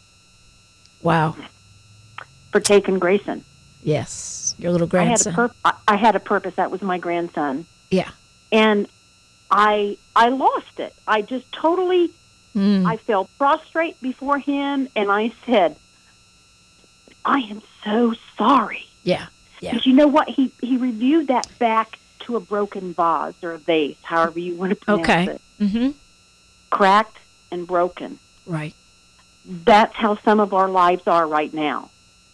Wow. for taking Grayson. Yes. Your little I had a grandson. pur- I, I had a purpose. That was my grandson, Yeah. and I I lost it. I just totally. Mm. I fell prostrate before him, and I said, "I am so sorry." Yeah. Yeah. Because you know what? He he reviewed that back to a broken vase or a vase, however you want to pronounce Okay. it, Mm-hmm. cracked and broken. Right. That's how some of our lives are right now.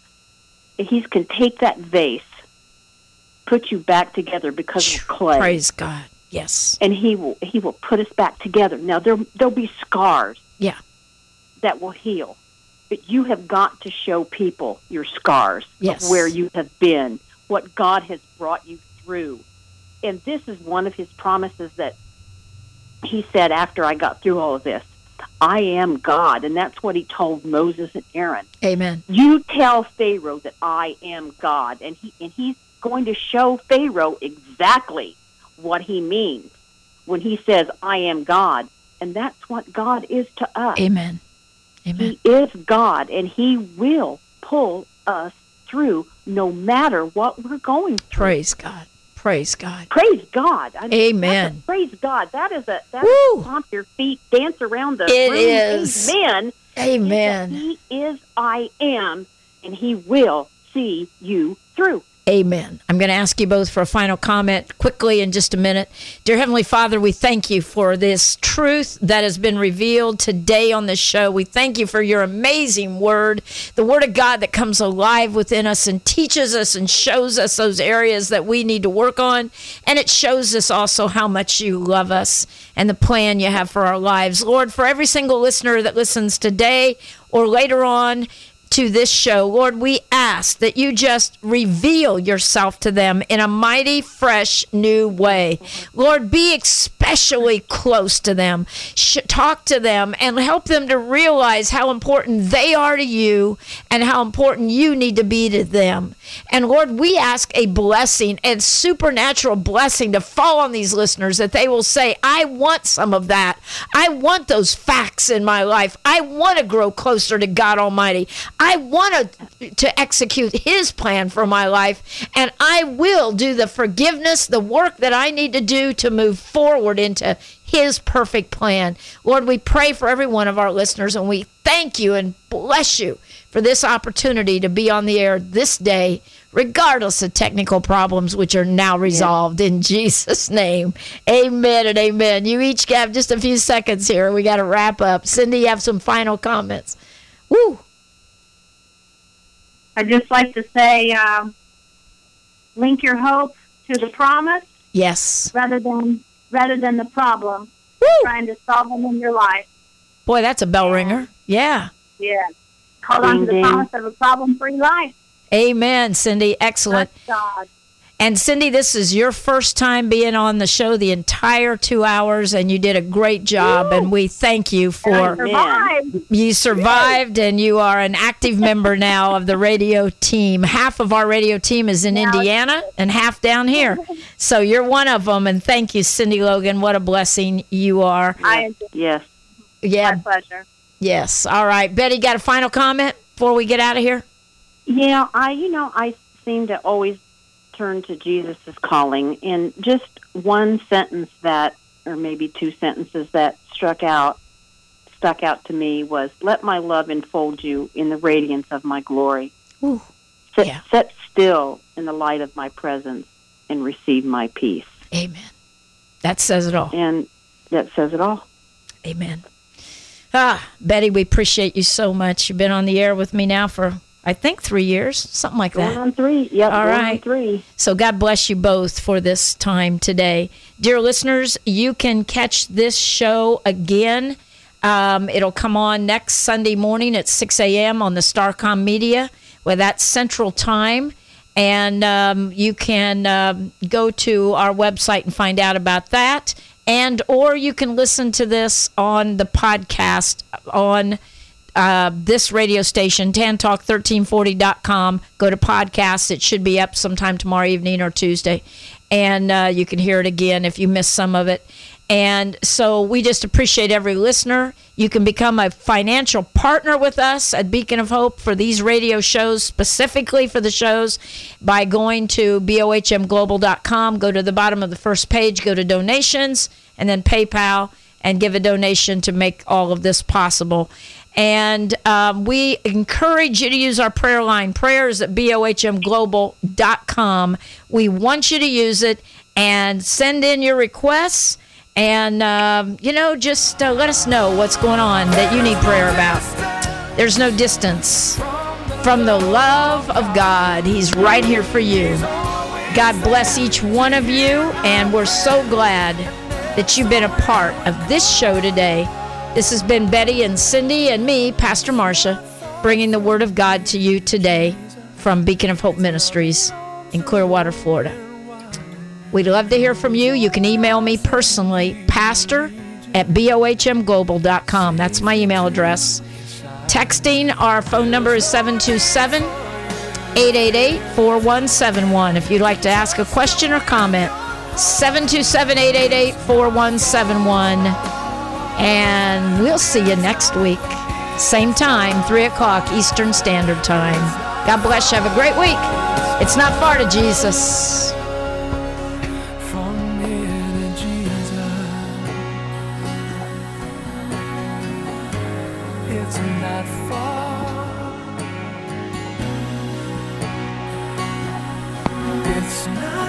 He can take that vase, put you back together because of clay, Praise God. Yes. and he will he will put us back together. Now there there'll be scars Yeah. that will heal, but you have got to show people your scars Yes. of where you have been, what God has brought you through. And this is one of his promises that he said after I got through all of this. I am God, and that's what he told Moses and Aaron. Amen. You tell Pharaoh that I am God, and he and he's going to show Pharaoh exactly what he means when he says I am God, and that's what God is to us. Amen. Amen. He is God, and he will pull us through no matter what we're going through. Praise God. Praise God. Praise God. I mean, Amen. that's a- praise God. That is a that Woo. is a stomp your feet, dance around the It room. is. Amen. Amen. He is I am, and he will see you through. Amen. I'm going to ask you both for a final comment quickly in just a minute. Dear Heavenly Father, we thank you for this truth that has been revealed today on this show. We thank you for your amazing word, the word of God that comes alive within us and teaches us and shows us those areas that we need to work on. And it shows us also how much you love us and the plan you have for our lives. Lord, for every single listener that listens today or later on to this show, Lord, we ask that you just reveal yourself to them in a mighty, fresh, new way. Lord, be especially close to them. Sh- talk to them and help them to realize how important they are to you and how important you need to be to them. And Lord, we ask a blessing and supernatural blessing to fall on these listeners, that they will say, I want some of that. I want those facts in my life. I want to grow closer to God Almighty. I want to, to execute his plan for my life, and I will do the forgiveness, the work that I need to do to move forward into his perfect plan. Lord, we pray for every one of our listeners, and we thank you and bless you for this opportunity to be on the air this day, regardless of technical problems, which are now resolved yeah. in Jesus' name. Amen and amen. You each have just a few seconds here. We got to wrap up. Cindy, you have some final comments. Woo! I'd just like to say, um, link your hope to the promise. Yes. Rather than rather than the problem. Woo! Trying to solve them in your life. Boy, that's a bell ringer. Yeah. Yeah. Hold on to the promise of a problem-free life. Amen, Cindy. Excellent. That's God. And Cindy, this is your first time being on the show the entire two hours, and you did a great job. Woo! And we thank you for survived. You survived, and you are an active member now of the radio team. Half of our radio team is in now Indiana, and half down here. So you're one of them. And thank you, Cindy Logan. What a blessing you are. I yes. Yeah. My pleasure. Yes. All right, Betty, got a final comment before we get out of here? Yeah, I you know I seem to always turn to Jesus' calling, and just one sentence that, or maybe two sentences that struck out, stuck out to me was, "Let my love enfold you in the radiance of my glory. Ooh, Sit, yeah. sit still in the light of my presence and receive my peace." Amen. That says it all. And that says it all. Amen. Ah, Betty, we appreciate you so much. You've been on the air with me now for, I think, three years, something like that. Going on three. Yep, all going right. on three. So God bless you both for this time today. Dear listeners, you can catch this show again. Um, it'll come on next Sunday morning at six a.m. on the Starcom Media, where that's Central Time. And um, you can um, go to our website and find out about that. And or you can listen to this on the podcast on uh, this radio station, tan talk thirteen forty dot com. Go to podcasts. It should be up sometime tomorrow evening or Tuesday. And uh, you can hear it again if you missed some of it. And so we just appreciate every listener. You can become a financial partner with us at Beacon of Hope for these radio shows, specifically for the shows, by going to B O H M global dot com. Go to the bottom of the first page, go to donations, and then PayPal, and give a donation to make all of this possible. And um, we encourage you to use our prayer line, prayers at B O H M global dot com. We want you to use it and send in your requests. And, um, you know, just uh, let us know what's going on that you need prayer about. There's no distance from the love of God. He's right here for you. God bless each one of you, and we're so glad that you've been a part of this show today. This has been Betty and Cindy and me, Pastor Marcia, bringing the Word of God to you today from Beacon of Hope Ministries in Clearwater, Florida. We'd love to hear from you. You can email me personally, pastor at B O H M global dot com. That's my email address. Texting, our phone number is seven two seven, eight eight eight, four one seven one. If you'd like to ask a question or comment, seven two seven, eight eight eight, four one seven one. And we'll see you next week. Same time, three o'clock Eastern Standard Time. God bless you. Have a great week. It's not far to Jesus. It's not far. It's not